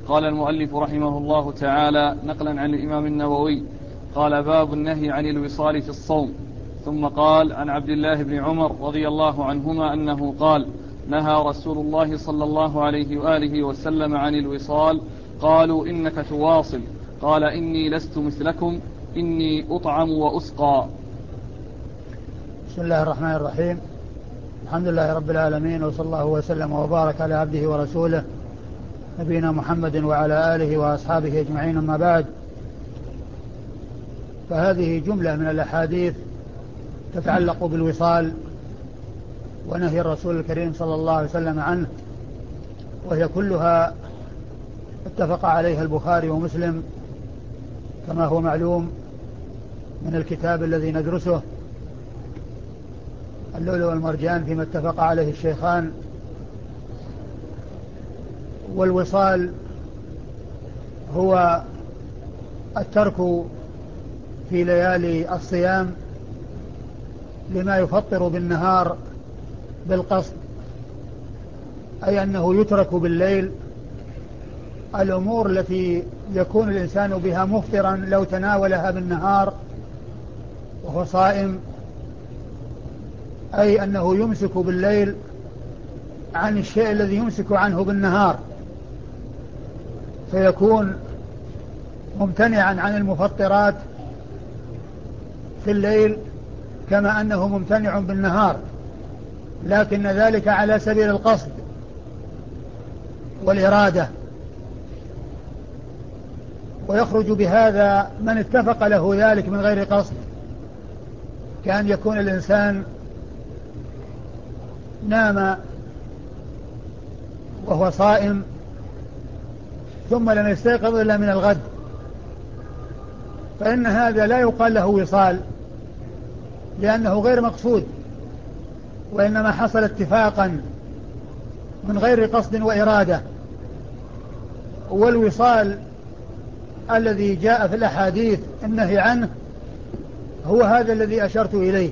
قال المؤلف رحمه الله تعالى نقلا عن الإمام النووي قال: باب النهي عن الوصال في الصوم. ثم قال: عن عبد الله بن عمر رضي الله عنهما أنه قال: نهى رسول الله صلى الله عليه وآله وسلم عن الوصال. قالوا: إنك تواصل. قال: إني لست مثلكم، إني أطعم وأسقى. بسم الله الرحمن الرحيم. الحمد لله رب العالمين، وصلى الله وسلم وبارك على عبده ورسوله نبينا محمد وعلى آله وأصحابه أجمعين. أما بعد، فهذه جملة من الأحاديث تتعلق بالوصال ونهي الرسول الكريم صلى الله عليه وسلم عنه، وهي كلها اتفق عليها البخاري ومسلم كما هو معلوم من الكتاب الذي ندرسه، اللؤلؤ والمرجان، فيما اتفق عليه الشيخان. والوصال هو الترك في ليالي الصيام لما يفطر بالنهار بالقصد، أي أنه يترك بالليل الأمور التي يكون الإنسان بها مفطرا لو تناولها بالنهار وهو صائم، أي أنه يمسك بالليل عن الشيء الذي يمسك عنه بالنهار، فيكون ممتنعا عن المفطرات في الليل كما أنه ممتنع بالنهار، لكن ذلك على سبيل القصد والإرادة. ويخرج بهذا من اتفق له ذلك من غير قصد، كأن يكون الإنسان نام وهو صائم ثم لم يستيقظ إلا من الغد، فإن هذا لا يقال له وصال، لأنه غير مقصود، وإنما حصل اتفاقا من غير قصد وإرادة. والوصال الذي جاء في الأحاديث النهي عنه هو هذا الذي أشرت إليه،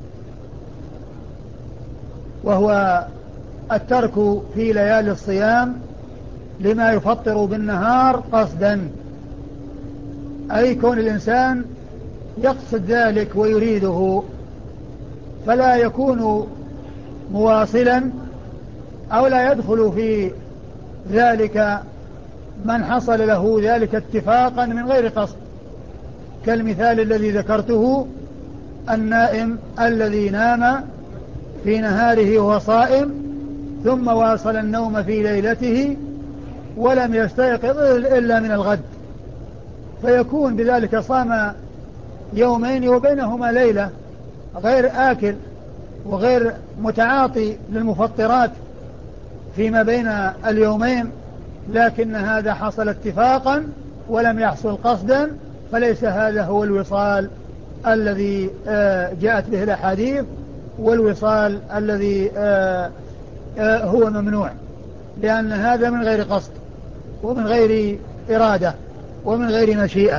وهو الترك في ليالي الصيام لما يفطر بالنهار قصدا، أي كون الإنسان يقصد ذلك ويريده، فلا يكون مواصلا أو لا يدخل في ذلك من حصل له ذلك اتفاقا من غير قصد، كالمثال الذي ذكرته: النائم الذي نام في نهاره وهو صائم ثم واصل النوم في ليلته ولم يستيقظ إلا من الغد، فيكون بذلك صام يومين وبينهما ليلة، غير آكل وغير متعاطي للمفطرات فيما بين اليومين، لكن هذا حصل اتفاقا ولم يحصل قصدا، فليس هذا هو الوصال الذي جاءت به الأحاديث، والوصال الذي هو ممنوع، لأن هذا من غير قصد ومن غير إرادة ومن غير مشيئة.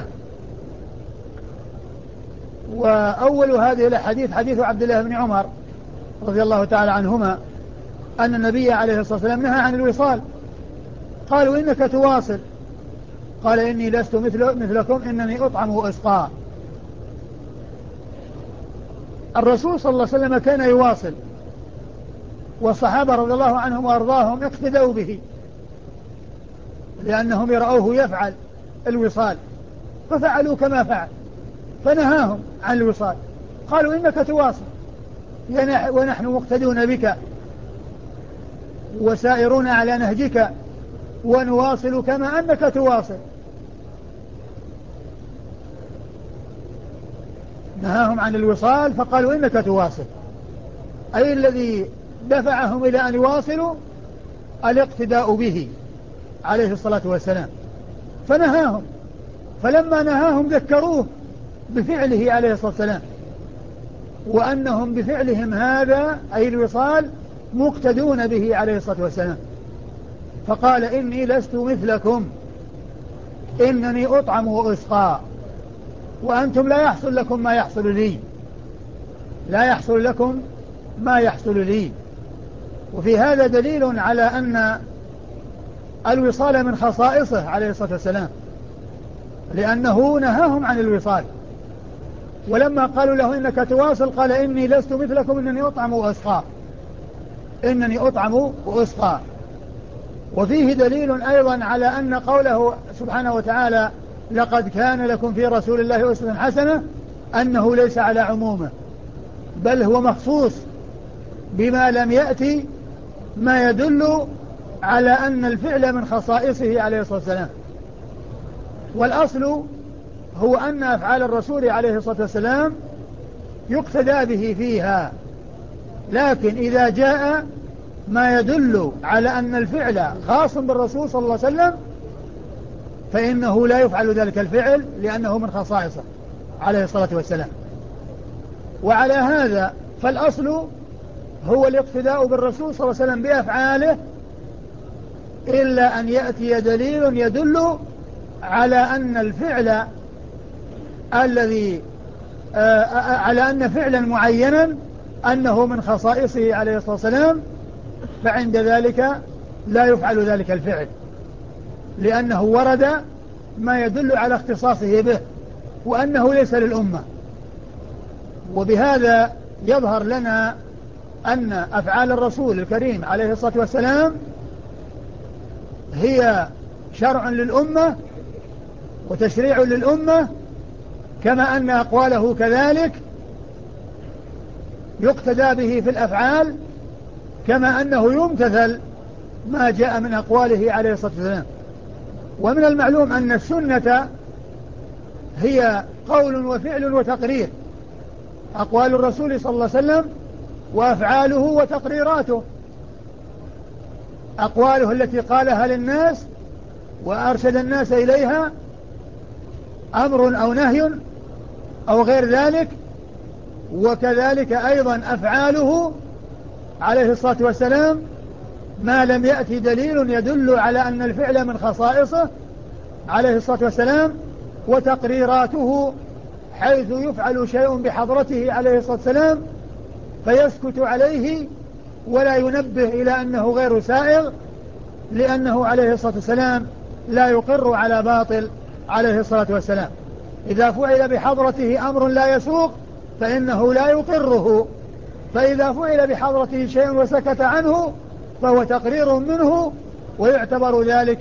وأول هذه الحديث حديث عبد الله بن عمر رضي الله تعالى عنهما أن النبي عليه الصلاة والسلام نهى عن الوصال. قالوا: إنك تواصل. قال: إني لست مثلكم، إنني أطعم وأسقى. الرسول صلى الله عليه وسلم كان يواصل، والصحابة رضي الله عنهم وأرضاهم اقتدوا به، لأنهم يرأوه يفعل الوصال ففعلوا كما فعل، فنهاهم عن الوصال. قالوا: إنك تواصل ونحن مقتدون بك وسائرون على نهجك ونواصل كما أنك تواصل. نهاهم عن الوصال فقالوا: إنك تواصل، أي الذي دفعهم إلى أن يواصلوا الاقتداء به عليه الصلاة والسلام، فنهاهم. فلما نهاهم ذكروه بفعله عليه الصلاة والسلام، وأنهم بفعلهم هذا أي الوصال مقتدون به عليه الصلاة والسلام، فقال: إني لست مثلكم، إنني أطعم وأسقى، وأنتم لا يحصل لكم ما يحصل لي، لا يحصل لكم ما يحصل لي. وفي هذا دليل على أن الوصال من خصائصه عليه الصلاة والسلام، لأنه نهاهم عن الوصال. ولما قالوا له إنك تواصل قال إني لست مثلكم إنني أطعم وأسقى، إنني أطعم وأسقى. وفيه دليل أيضا على أن قوله سبحانه وتعالى لقد كان لكم في رسول الله أسوة حسنة أنه ليس على عمومه، بل هو مخصوص بما لم يأتي ما يدل على أن الفعل من خصائصه عليه الصلاة والسلام. والأصل هو أن أفعال الرسول عليه الصلاة والسلام يقتدى به فيها، لكن إذا جاء ما يدل على أن الفعل خاص بالرسول صلى الله عليه وسلم فإنه لا يفعل ذلك الفعل لأنه من خصائصه عليه الصلاة والسلام. وعلى هذا فالأصل هو الاقتداء بالرسول صلى الله عليه وسلم بأفعاله، إلا أن يأتي دليل يدل على أن الفعل الذي على أن فعلا معينا أنه من خصائصه عليه الصلاة والسلام، فعند ذلك لا يفعل ذلك الفعل لأنه ورد ما يدل على اختصاصه به وأنه ليس للأمة. وبهذا يظهر لنا أن أفعال الرسول الكريم عليه الصلاة والسلام هي شرع للأمة وتشريع للأمة، كما أن أقواله كذلك يقتدى به في الأفعال، كما أنه يمتثل ما جاء من أقواله عليه الصلاة والسلام. ومن المعلوم أن السنة هي قول وفعل وتقرير، أقوال الرسول صلى الله عليه وسلم وأفعاله وتقريراته، أقواله التي قالها للناس وأرشد الناس إليها أمر أو نهي أو غير ذلك، وكذلك أيضا أفعاله عليه الصلاة والسلام ما لم يأتي دليل يدل على أن الفعل من خصائصه عليه الصلاة والسلام، وتقريراته حيث يفعل شيء بحضرته عليه الصلاة والسلام فيسكت عليه ولا ينبه إلى أنه غير سائغ، لأنه عليه الصلاة والسلام لا يقر على باطل عليه الصلاة والسلام. إذا فعل بحضرته أمر لا يسوق فإنه لا يقره، فإذا فعل بحضرته شيء وسكت عنه فهو تقرير منه، ويعتبر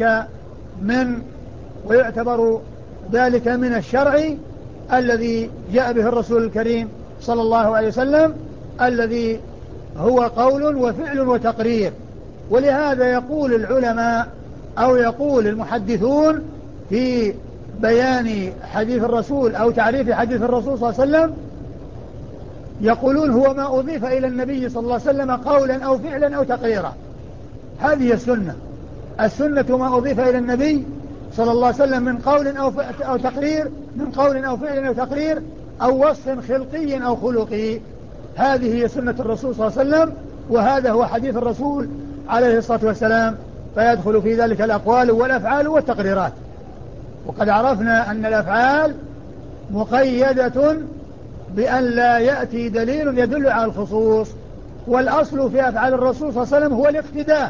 ذلك من الشرع الذي جاء به الرسول الكريم صلى الله عليه وسلم، الذي هو قول وفعل وتقرير. ولهذا يقول العلماء أو يقول المحدثون في بيان حديث الرسول أو تعريف حديث الرسول صلى الله عليه وسلم، يقولون هو ما أضيف إلى النبي صلى الله عليه وسلم قولا أو فعلا أو تقريرا. هذه السنة ما أضيف إلى النبي صلى الله عليه وسلم من قول أو تقرير، من قول أو فعل أو تقرير أو وصف خلقي أو خلقي، هذه هي سنة الرسول صلى الله عليه وسلم، وهذا هو حديث الرسول عليه الصلاة والسلام، فيدخل في ذلك الأقوال والأفعال والتقريرات. وقد عرفنا أن الأفعال مقيدة بأن لا يأتي دليل يدل على الخصوص، والأصل في أفعال الرسول صلى الله عليه وسلم هو الاقتداء،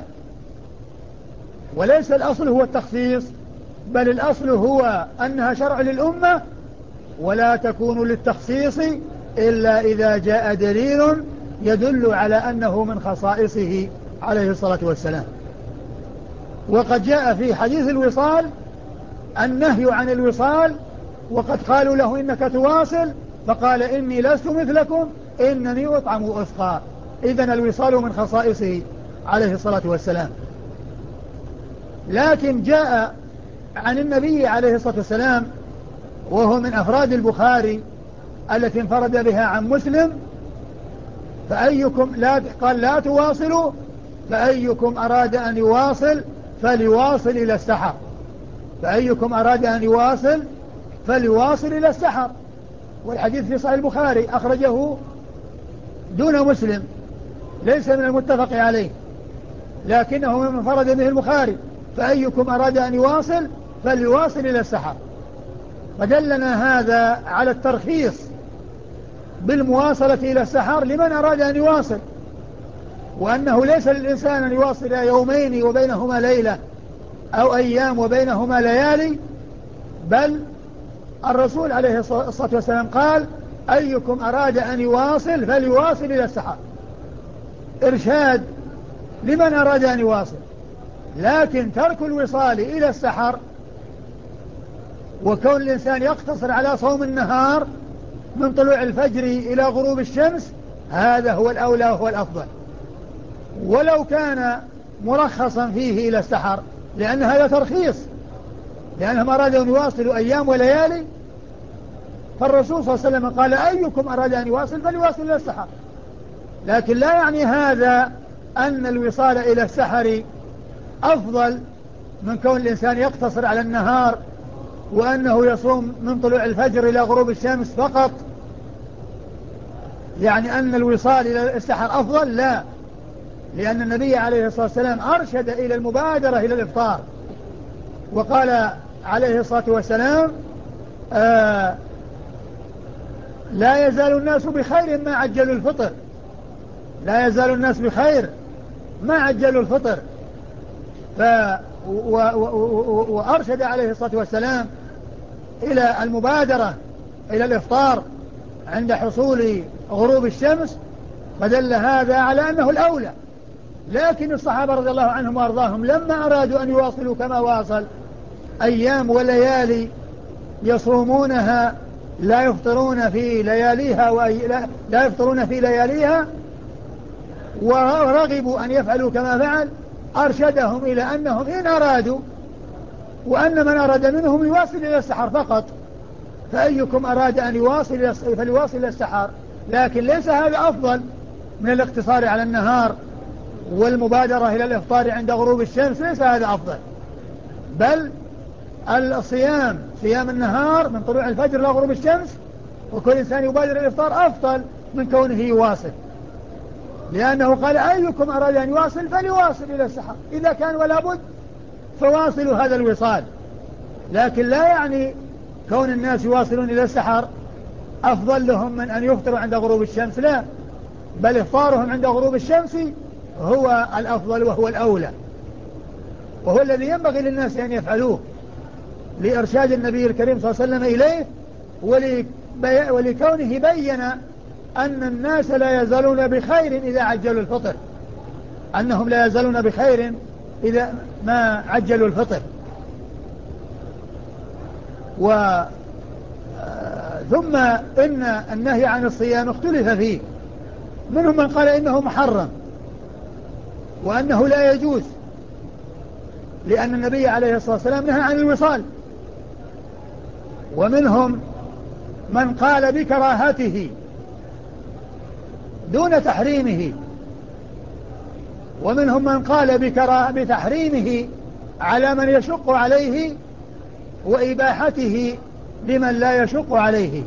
وليس الأصل هو التخصيص، بل الأصل هو أنها شرع للأمة ولا تكون للتخصيص إلا إذا جاء دليل يدل على أنه من خصائصه عليه الصلاة والسلام. وقد جاء في حديث الوصال النهي عن الوصال، وقد قالوا له إنك تواصل فقال إني لست مثلكم إنني أطعم وأسقى. إذن الوصال من خصائصه عليه الصلاة والسلام. لكن جاء عن النبي عليه الصلاة والسلام وهو من أفراد البخاري التي انفرد بها عن مسلم، فأيكم قال لا تواصلوا، فأيكم أراد أن يواصل فليواصل إلى السحر، فأيكم أراد أن يواصل فليواصل إلى السحر. والحديث في صحيح البخاري أخرجه دون مسلم، ليس من المتفق عليه لكنه من انفرد به البخاري، فأيكم أراد أن يواصل فليواصل إلى السحر. فدلنا هذا على الترخيص بالمواصلة إلى السحر لمن أراد أن يواصل، وأنه ليس للإنسان أن يواصل يومين وبينهما ليلة، أو أيام وبينهما ليالي، بل الرسول عليه الصلاة والسلام قال أيكم أراد أن يواصل فليواصل إلى السحر، إرشاد لمن أراد أن يواصل. لكن ترك الوصال إلى السحر وكون الإنسان يقتصر على صوم النهار من طلوع الفجر إلى غروب الشمس هذا هو الأولى وهو الأفضل، ولو كان مرخصا فيه إلى السحر، لأن هذا ترخيص، لأنهم أرادوا أن يواصلوا أيام وليالي. فالرسول صلى الله عليه وسلم قال أيكم أراد أن يواصل فليواصل إلى السحر، لكن لا يعني هذا أن الوصال إلى السحر أفضل من كون الإنسان يقتصر على النهار وأنه يصوم من طلوع الفجر إلى غروب الشمس فقط، يعني أن الوصال إلى السحر أفضل، لا، لأن النبي عليه الصلاة والسلام أرشد إلى المبادرة إلى الإفطار، وقال عليه الصلاة والسلام لا يزال الناس بخير ما عجلوا الفطر، لا يزال الناس بخير ما عجلوا الفطر. وأرشد عليه الصلاة والسلام إلى المبادرة إلى الإفطار عند حصول غروب الشمس، فدل هذا على أنه الأولى. لكن الصحابة رضي الله عنهم وأرضاهم لما أرادوا أن يواصلوا كما واصل أيام وليالي يصومونها لا يفطرون في لياليها لا يفطرون في لياليها، ورغبوا أن يفعلوا كما فعل، أرشدهم إلى أنهم إن أرادوا وأن من أراد منهم يواصل إلى السحر فقط، فأيكم أراد أن يواصل فليواصل إلى السحر، لكن ليس هذا أفضل من الاقتصار على النهار والمبادرة إلى الإفطار عند غروب الشمس، ليس هذا أفضل، بل الصيام صيام النهار من طلوع الفجر إلى غروب الشمس وكل إنسان يبادر الإفطار أفضل من كونه يواصل، لأنه قال أيكم أراد أن يواصل فليواصل إلى السحر، إذا كان ولا بد فواصلوا هذا الوصال. لكن لا يعني كون الناس يواصلون إلى السحر أفضل لهم من أن يفطروا عند غروب الشمس، لا، بل إفطارهم عند غروب الشمس هو الأفضل وهو الأولى، وهو الذي ينبغي للناس أن يفعلوه لإرشاد النبي الكريم صلى الله عليه وسلم إليه، ولكونه بين أن الناس لا يزالون بخير إذا عجلوا الفطر، أنهم لا يزالون بخير إذا ما عجلوا الفطر. ثم إن النهي عن الصيام اختلف فيه، منهم من قال إنه محرم وأنه لا يجوز، لأن النبي عليه الصلاة والسلام نهى عن الوصال، ومنهم من قال بكراهته دون تحريمه، ومنهم من قال بتحريمه على من يشق عليه وإباحته لمن لا يشق عليه.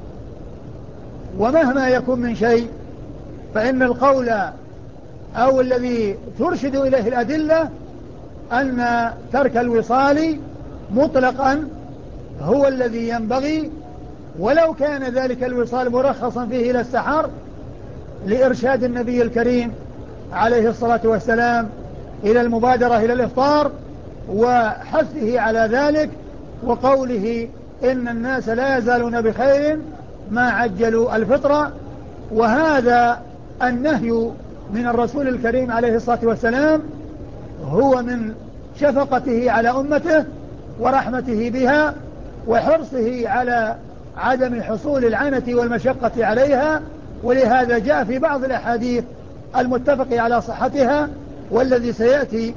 ومهما يكون من شيء فإن القول أو الذي ترشد إليه الأدلة أن ترك الوصال مطلقا هو الذي ينبغي، ولو كان ذلك الوصال مرخصا فيه إلى السحر لإرشاد النبي الكريم عليه الصلاة والسلام إلى المبادرة إلى الإفطار وحثه على ذلك، وقوله إن الناس لا يزالون بخير ما عجلوا الفطرة. وهذا النهي من الرسول الكريم عليه الصلاة والسلام هو من شفقته على أمته ورحمته بها وحرصه على عدم حصول العنة والمشقة عليها، ولهذا جاء في بعض الأحاديث المتفق على صحتها والذي سيأتي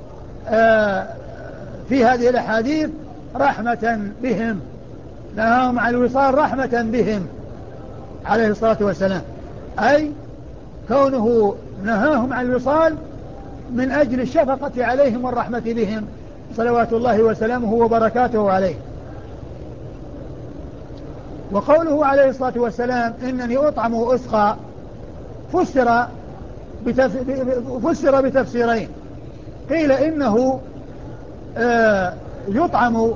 في هذه الأحاديث رحمة بهم، نهاهم عن الوصال رحمة بهم عليه الصلاة والسلام، أي كونه نهاهم عن الوصال من أجل الشفقة عليهم والرحمة بهم صلوات الله وسلامه وبركاته عليه. وقوله عليه الصلاة والسلام إنني أطعم وأسقى فسر بتفسيرين، قيل إنه يطعم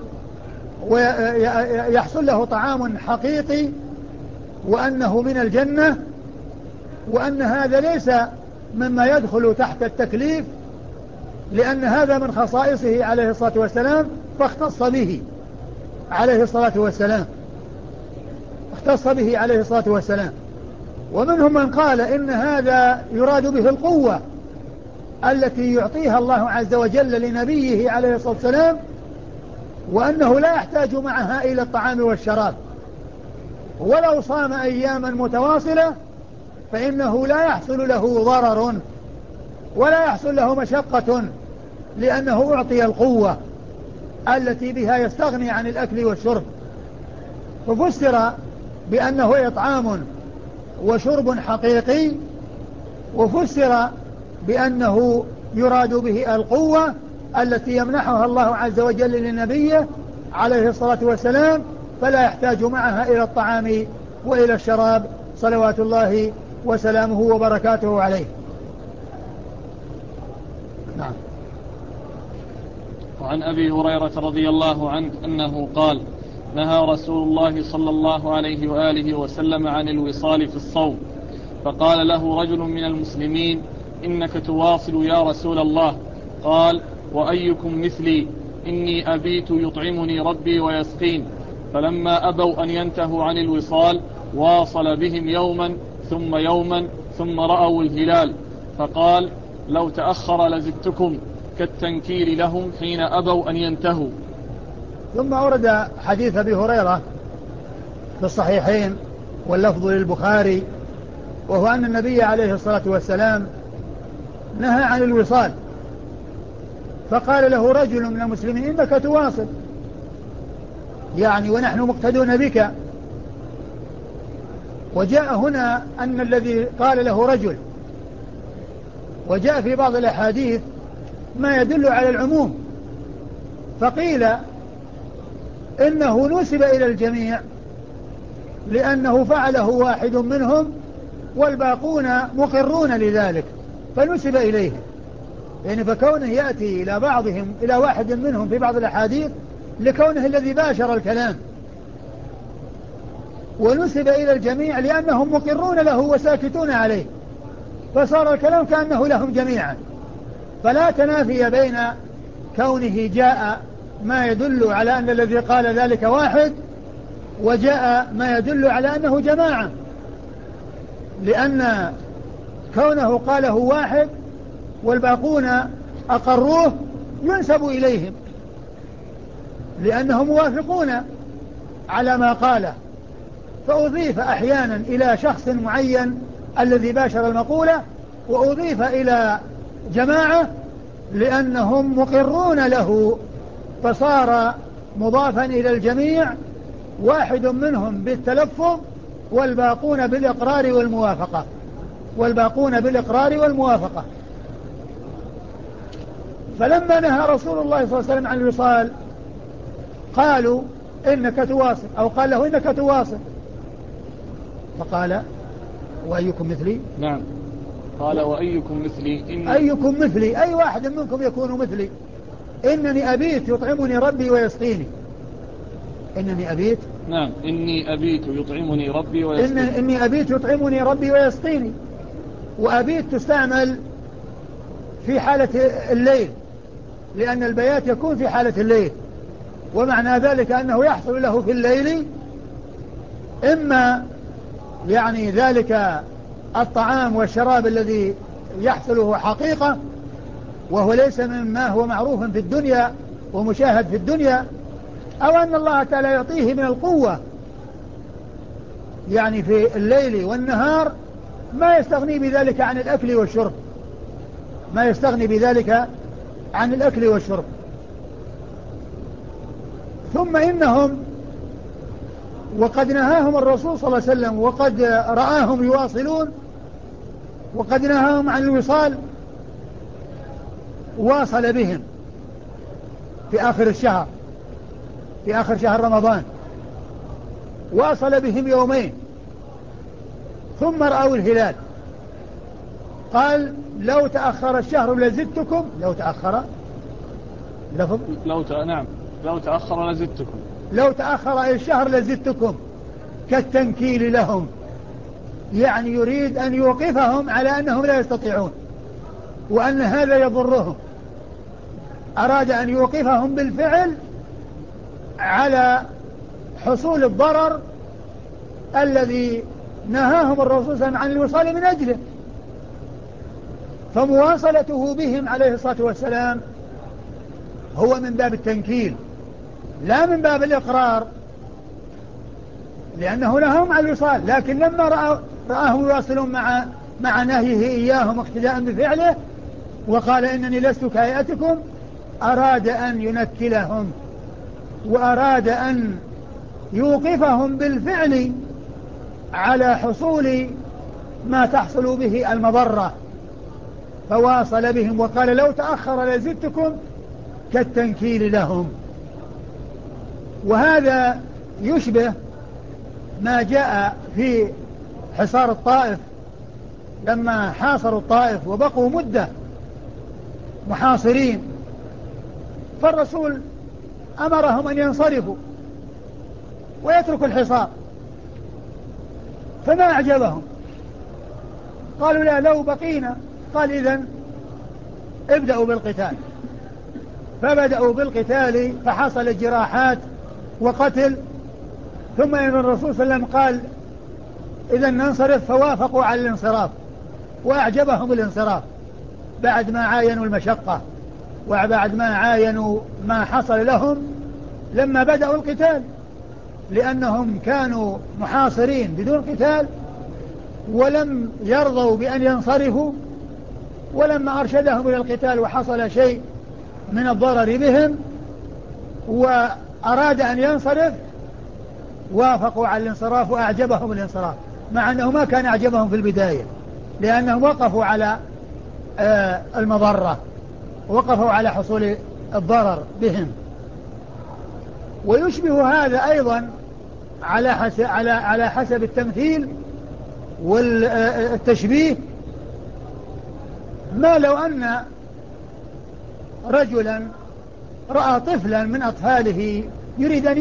ويحصل له طعام حقيقي وأنه من الجنة، وأن هذا ليس مما يدخل تحت التكليف لأن هذا من خصائصه عليه الصلاة والسلام، فاختص به عليه الصلاة والسلام، اختص به عليه الصلاة والسلام. ومنهم من قال إن هذا يراد به القوة التي يعطيها الله عز وجل لنبيه عليه الصلاة والسلام، وأنه لا يحتاج معها إلى الطعام والشراب، ولو صام أياما متواصلة فإنه لا يحصل له ضرر ولا يحصل له مشقة، لأنه أعطي القوة التي بها يستغني عن الأكل والشرب. ففسر بأنه إطعام وشرب حقيقي، وفسر بأنه يراد به القوة التي يمنحها الله عز وجل لنبيه عليه الصلاة والسلام، فلا يحتاج معها إلى الطعام وإلى الشراب صلوات الله وسلامه وبركاته عليه. نعم. وعن أبي هريرة رضي الله عنه أنه قال: نهى رسول الله صلى الله عليه وآله وسلم عن الوصال في الصوم، فقال له رجل من المسلمين: إنك تواصل يا رسول الله. قال: وأيكم مثلي؟ إني أبيت يطعمني ربي ويسقين. فلما أبوا أن ينتهوا عن الوصال واصل بهم يوما ثم يوما ثم رأوا الهلال، فقال: لو تأخر لزدتكم، كالتنكير لهم حين أبوا أن ينتهوا. ثم أورد حديث أبي هريرة في الصحيحين واللفظ للبخاري، وهو أن النبي عليه الصلاة والسلام نهى عن الوصال، فقال له رجل من المسلمين: إنك تواصل، يعني ونحن مقتدون بك. وجاء هنا أن الذي قال له رجل، وجاء في بعض الأحاديث ما يدل على العموم، فقيل إنه نسب إلى الجميع لأنه فعله واحد منهم والباقون مقرون لذلك، فنسب إليهم، يعني فكونه يأتي إلى بعضهم إلى واحد منهم في بعض الأحاديث لكونه الذي باشر الكلام، ونسب إلى الجميع لأنهم مقرون له وساكتون عليه، فصار الكلام كأنه لهم جميعا. فلا تنافي بين كونه جاء ما يدل على أن الذي قال ذلك واحد، وجاء ما يدل على أنه جماعة، لأن كونه قاله واحد والباقون أقروه ينسب إليهم لأنهم موافقون على ما قاله، فأضيف أحيانا إلى شخص معين الذي باشر المقولة، وأضيف إلى جماعة لأنهم مقرون له، فصار مضافا إلى الجميع، واحد منهم بالتلفظ والباقون بالإقرار والموافقة، والباقون بالإقرار والموافقة. فلما نهى رسول الله صلى الله عليه وسلم عن الوصال قالوا: إنك تواصل، أو قال له: إنك تواصل. فقال: وأيكم مثلي؟ نعم، قال: وأيكم مثلي؟ أيكم مثلي، أي واحد منكم يكون مثلي؟ إنني أبيت يطعمني ربي ويسقيني. إنني أبيت، نعم، إني أبيت يطعمني ربي ويسقيني. إني أبيت يطعمني ربي ويسقيني. وأبيت تستعمل في حالة الليل، لأن البيات يكون في حالة الليل، ومعنى ذلك أنه يحصل له في الليل إما يعني ذلك الطعام والشراب الذي يحصله حقيقة، وهو ليس مما هو معروف في الدنيا ومشاهد في الدنيا، أو أن الله تعالى يعطيه من القوة يعني في الليل والنهار ما يستغني بذلك عن الأكل والشرب، ما يستغني بذلك عن الأكل والشرب. ثم إنهم وقد نهاهم الرسول صلى الله عليه وسلم، وقد رآهم يواصلون، وقد نهاهم عن الوصال، واصل بهم في آخر الشهر، في آخر شهر رمضان، واصل بهم يومين ثم رأوا الهلال، قال: لو تأخر الشهر لزدتكم. لو تأخر لفظ نعم، لو تأخر لزدتكم، لو تأخر الشهر لزدتكم، كالتنكيل لهم، يعني يريد أن يوقفهم على أنهم لا يستطيعون، وأن هذا يضرهم، أراد أن يوقفهم بالفعل على حصول الضرر الذي نهاهم الرسول صلى الله عليه وسلم عن الوصال من أجله. فمواصلته بهم عليه الصلاة والسلام هو من باب التنكيل لا من باب الإقرار، لأنه نهاهم عن الوصال، لكن لما رآهم يواصلون مع نهيه إياهم اقتداء بفعله وقال إنني لست كهيئتكم، أراد أن ينكلهم وأراد أن يوقفهم بالفعل على حصول ما تحصل به المضرة، فواصل بهم وقال لو تأخر لزدتكم كالتنكيل لهم. وهذا يشبه ما جاء في حصار الطائف لما حاصروا الطائف وبقوا مدة محاصرين، فالرسول أمرهم أن ينصرفوا ويتركوا الحصار، فما أعجبهم، قالوا لا لو بقينا، قال إذن ابدأوا بالقتال، فبدأوا بالقتال فحصلت جراحات وقتل، ثم إن الرسول صلى الله عليه وسلم قال إذن ننصرف، فوافقوا على الانصراف وأعجبهم الانصراف بعد ما عاينوا المشقة وبعد ما عاينوا ما حصل لهم لما بدأوا القتال، لأنهم كانوا محاصرين بدون قتال ولم يرضوا بأن ينصرفوا، ولما أرشدهم إلى القتال وحصل شيء من الضرر بهم وأراد أن ينصرف وافقوا على الانصراف وأعجبهم الانصراف، مع أنه ما كان أعجبهم في البداية، لأنهم وقفوا على المضرة، وقفوا على حصول الضرر بهم. ويشبه هذا أيضا على حسب التمثيل والتشبيه ما لو أن رجلا رأى طفلا من أطفاله يريد أن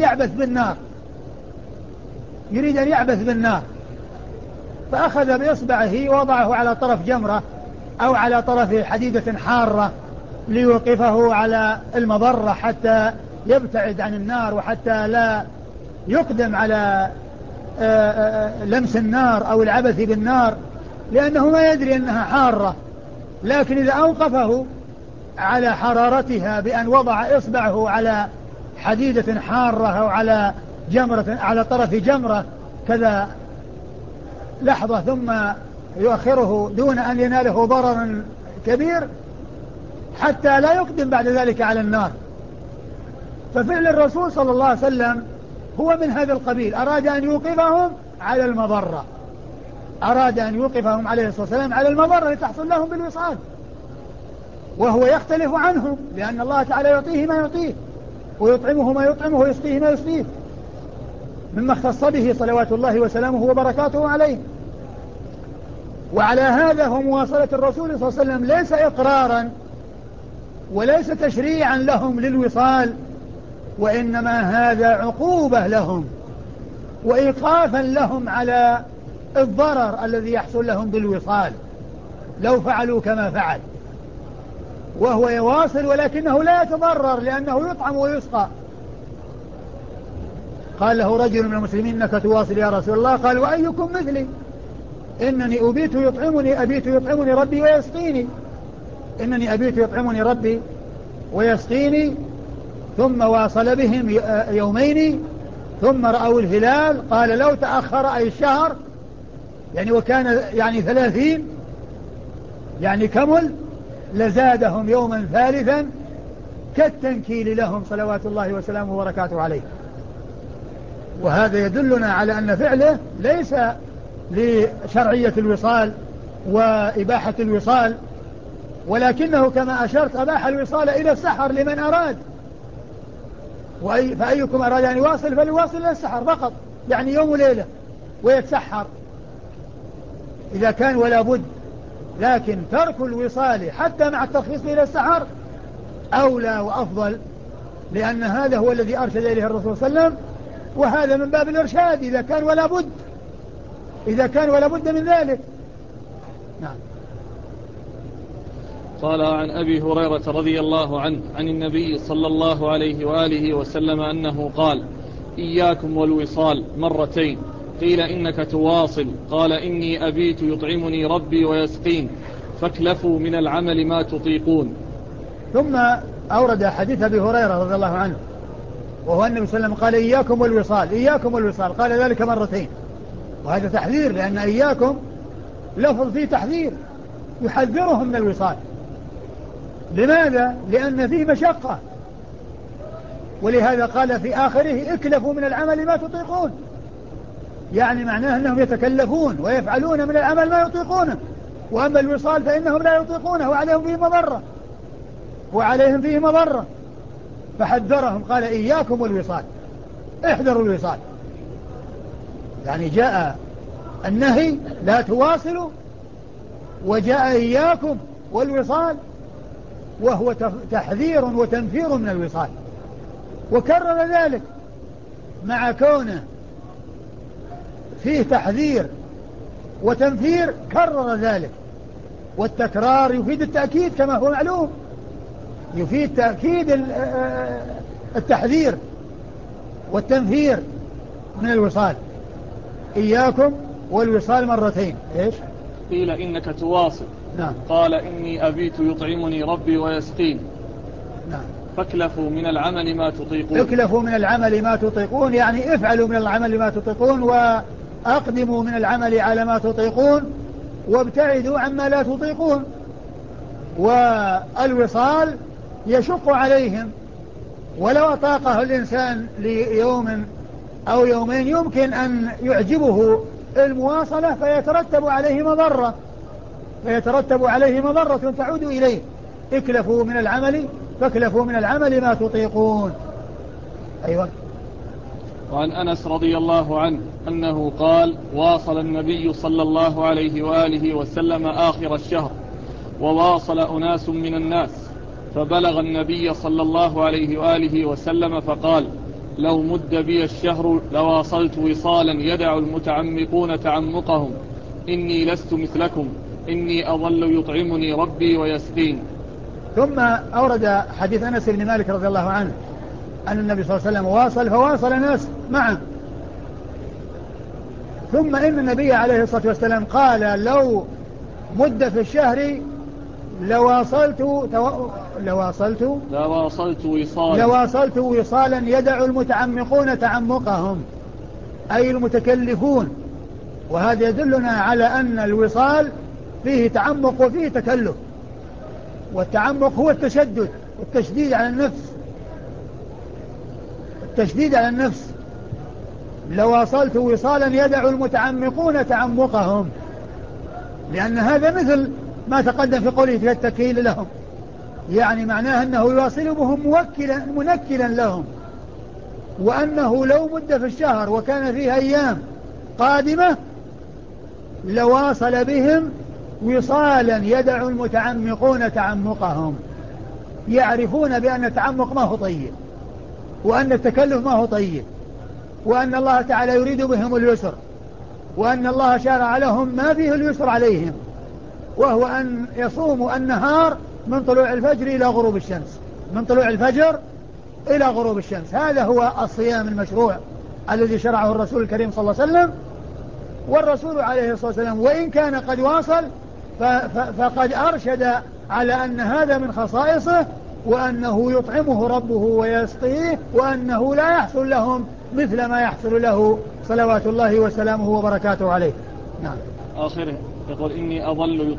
يعبث بالنار، فأخذ بإصبعه ووضعه على طرف جمرة أو على طرف حديدة حارة ليوقفه على المضرة حتى يبتعد عن النار وحتى لا يقدم على لمس النار أو العبث بالنار، لأنه ما يدري أنها حارة. لكن إذا أوقفه على حرارتها بأن وضع إصبعه على حديدة حارة أو على طرف جمرة كذا لحظة ثم يؤخره دون أن يناله ضرر كبير حتى لا يقدم بعد ذلك على النار. ففعل الرسول صلى الله عليه وسلم هو من هذا القبيل، أراد أن يوقفهم على المضرة، أراد أن يوقفهم عليه الصلاة والسلام على المضرة لتحصل لهم بالوصال، وهو يختلف عنهم لأن الله تعالى يعطيه ما يعطيه ويطعمه ما يطعمه ويسقيه ما يسقيه مما اختص به صلوات الله وسلامه وبركاته عليه. وعلى هذا هو مواصلة الرسول صلى الله عليه وسلم ليس إقرارا وليس تشريعا لهم للوصال، وإنما هذا عقوبة لهم وإيقافا لهم على الضرر الذي يحصل لهم بالوصال لو فعلوا كما فعل، وهو يواصل ولكنه لا يتضرر لأنه يطعم ويسقى. قال له رجل من المسلمين إنك تواصل يا رسول الله، قال وأيكم مثلي إنني أبيت يطعمني ربي ويسقيني، إنني أبيت يطعمني ربي ويسقيني. ثم واصل بهم يومين ثم رأوا الهلال، قال لو تأخر أي الشهر يعني وكان يعني 30 يعني كمل لزادهم يوما ثالثا كالتنكيل لهم صلوات الله وسلامه وبركاته عليه. وهذا يدلنا على أن فعله ليس لشرعية الوصال وإباحة الوصال، ولكنه كما أشرت أباح الوصال إلى السحر لمن أراد، فأيكم أراد أن يواصل فليواصل إلى السحر فقط، يعني يوم وليلة ويتسحر إذا كان ولا بد. لكن ترك الوصال حتى مع الترخيص إلى السحر أولى وأفضل، لأن هذا هو الذي أرشد إليه الرسول صلى الله عليه وسلم، وهذا من باب الإرشاد إذا كان ولا بد من ذلك. نعم. قال عن أبي هريرة رضي الله عنه عن النبي صلى الله عليه وآله وسلم أنه قال: إياكم والوصال مرتين. قيل: إنك تواصل؟ قال: إني أبيت يطعمني ربي ويسقين، فاكلفوا من العمل ما تطيقون. ثم أورد حديث أبي هريرة رضي الله عنه، وهو النبي صلى الله عليه وسلم قال: إياكم والوصال، إياكم والوصال، قال ذلك مرتين، وهذا تحذير، لأن إياكم لفظ فيه تحذير، يحذرهم من الوصال. لماذا؟ لأن فيه مشقة، ولهذا قال في آخره: اكلفوا من العمل ما تطيقون، يعني معناه أنهم يتكلفون ويفعلون من العمل ما يطيقونه، وأما الوصال فإنهم لا يطيقونه وعليهم فيه مضرة، فحذرهم قال: إياكم والوصال، احذروا الوصال. يعني جاء النهي لا تواصلوا، وجاء إياكم والوصال، وهو تحذير وتنفير من الوصال. وكرر ذلك مع كونه فيه تحذير وتنفير، كرر ذلك، والتكرار يفيد التأكيد كما هو معلوم، يفيد تأكيد التحذير والتنفير من الوصال. إياكم والوصال مرتين. إيش؟ قيل: إنك تواصل؟ نعم. قال: إني أبيت يطعمني ربي ويسقين. نعم. فاكلفوا من العمل ما تطيقون. اكلفوا من العمل ما تطيقون، يعني افعلوا من العمل ما تطيقون، وأقدموا من العمل على ما تطيقون، وابتعدوا عما لا تطيقون. والوصال يشق عليهم، ولو أطاقه الإنسان ليوم أو يومين يمكن أن يعجبه المواصلة، فيترتب عليه مضرة تعود إليه. اكلفوا من العمل، فاكلفوا من العمل ما تطيقون. أيوة. وعن أنس رضي الله عنه أنه قال: واصل النبي صلى الله عليه وآله وسلم آخر الشهر، وواصل أناس من الناس، فبلغ النبي صلى الله عليه وآله وسلم فقال: لو مد بي الشهر لواصلت وصالا يدع المتعمقون تعمقهم، إني لست مثلكم، إني أظل يطعمني ربي ويسقين. ثم أورد حديث أنس بن مالك رضي الله عنه أن النبي صلى الله عليه وسلم واصل، فواصل ناس معه. ثم إن النبي عليه الصلاة والسلام قال: لو مد في الشهر لواصلت وصالا يدع المتعمقون تعمقهم، أي المتكلفون. وهذا يدلنا على أن الوصال فيه تعمق وفيه تكلف، والتعمق هو التشدد والتشديد على النفس. لواصلت وصالا يدع المتعمقون تعمقهم، لأن هذا مثل ما تقدم في قوله في التكيل لهم، يعني معناه أنه يواصل بهم منكلا لهم، وأنه لو مد في الشهر وكان فيه أيام قادمة لواصل بهم وصالا يدع المتعمقون تعمقهم، يعرفون بأن التعمق ما هو طيب، وأن التكلف ما هو طيب، وأن الله تعالى يريد بهم اليسر، وأن الله شرع لهم ما فيه اليسر عليهم، وهو أن يصوموا النهار من طلوع الفجر إلى غروب الشمس. هذا هو الصيام المشروع الذي شرعه الرسول الكريم صلى الله عليه وسلم. والرسول عليه الصلاة والسلام وإن كان قد واصل فقد أرشد على أن هذا من خصائصه، وأنه يطعمه ربه ويسقيه، وأنه لا يحصل لهم مثل ما يحصل له صلوات الله وسلامه وبركاته عليه. نعم. آخره يقول: إني أظل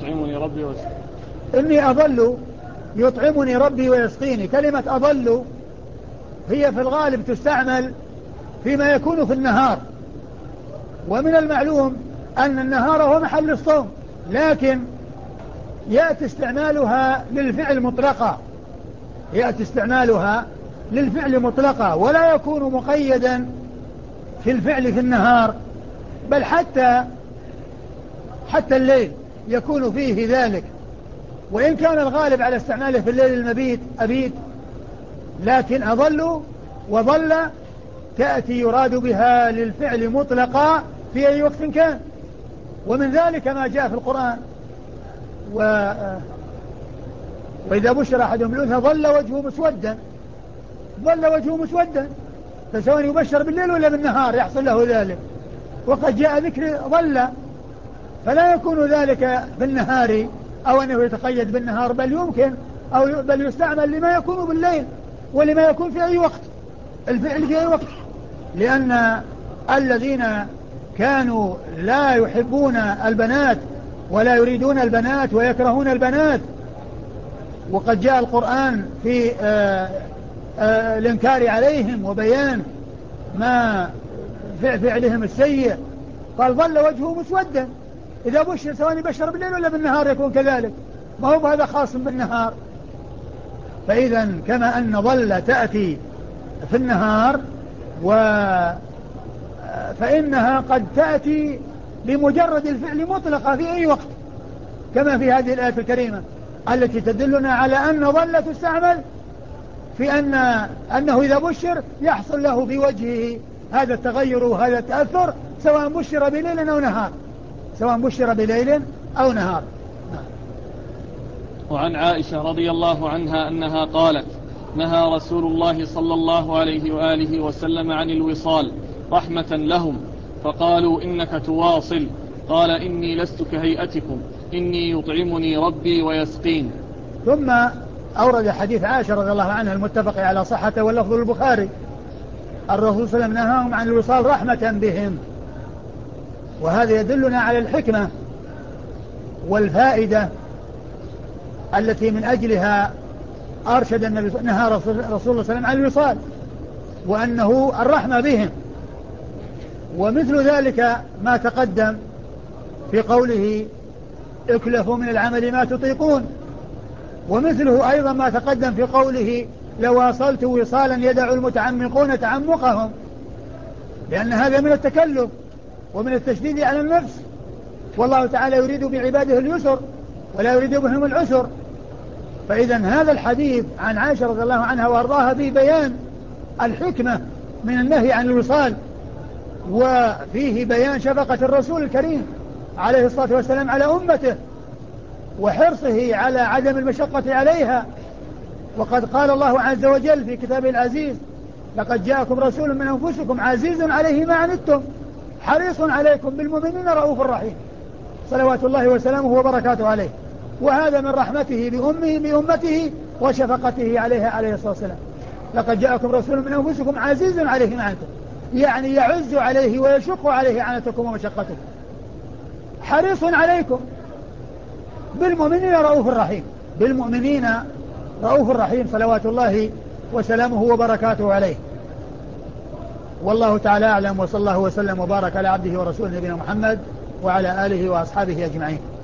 يطعمني ربي ويسقيني. كلمة أظل هي في الغالب تستعمل فيما يكون في النهار، ومن المعلوم أن النهار هو محل الصوم، لكن يأتي استعمالها للفعل مطلقة، ولا يكون مقيدا في الفعل في النهار، بل حتى الليل يكون فيه ذلك، وإن كان الغالب على استعماله في الليل المبيت أبيت، لكن أظل وظل تأتي يراد بها للفعل مطلقا في أي وقت كان. ومن ذلك ما جاء في القرآن وإذا بشر أحدهم بالأنثى ظل وجهه مسودا فسواء يبشر بالليل ولا بالنهار يحصل له ذلك. وقد جاء ذكر ظل فلا يكون ذلك بالنهار أو أنه يتقيد بالنهار، بل يستعمل لما يكون بالليل ولما يكون في أي وقت، الفعل في أي وقت. لأن الذين كانوا لا يحبون البنات ولا يريدون البنات ويكرهون البنات، وقد جاء القرآن في الإنكار عليهم وبيان ما فعلهم السيء، قال ظل وجهه مسودا. إذا بشر سواء يبشر بالليل ولا بالنهار يكون كذلك، ما هو هذا خاص بالنهار. فإذا كما أن ظل تأتي في النهار فإنها قد تأتي بمجرد الفعل مطلقة في أي وقت، كما في هذه الآية الكريمة التي تدلنا على أن ظل تستعمل في أنه إذا بشر يحصل له في وجهه هذا التغير وهذا التأثر، سواء بشر بليل أو نهار. وعن عائشة رضي الله عنها أنها قالت: نهى رسول الله صلى الله عليه وآله وسلم عن الوصال رحمة لهم، فقالوا: إنك تواصل. قال: إني لست كهيئتكم، إني يطعمني ربي ويسقين. ثم أورد حديث عائشة رضي الله عنها المتفق على صحته واللفظ البخاري. الرسول صلى الله عليه وسلم نهاهم عن الوصال رحمة بهم، وهذا يدلنا على الحكمة والفائدة التي من أجلها أرشد نهى رسول الله صلى الله عليه وسلم عن الوصال، وأنه الرحمة بهم. ومثل ذلك ما تقدم في قوله: اكلفوا من العمل ما تطيقون. ومثله أيضا ما تقدم في قوله: لو واصلت وصالا يدع المتعمقون تعمقهم، لأن هذا من التكلف ومن التشديد على النفس، والله تعالى يريد بعباده اليسر ولا يريد بهم العسر. فإذا هذا الحديث عن عائشة رضي الله عنها وأرضاها في بيان الحكمة من النهي عن الوصال، وفيه بيان شفقة الرسول الكريم عليه الصلاة والسلام على أمته وحرصه على عدم المشقة عليها. وقد قال الله عز وجل في كتابه العزيز: لقد جاءكم رسول من أنفسكم عزيز عليه ما عنتم حريص عليكم بالمؤمنين رؤوف رحيم، صلوات الله وسلامه وبركاته عليه. وهذا من رحمته بأمته وشفقته عليها عليه الصلاة والسلام. لقد جاءكم رسول من أنفسكم عزيز عليه ما عنتم، يعني يعز عليه ويشق عليه عنتكم ومشقتكم، حريص عليكم بالمؤمنين رؤوف رحيم، صلوات الله وسلامه وبركاته عليه. والله تعالى أعلم، وصلى الله وسلم وبارك على عبده ورسوله نبينا محمد وعلى آله وأصحابه أجمعين.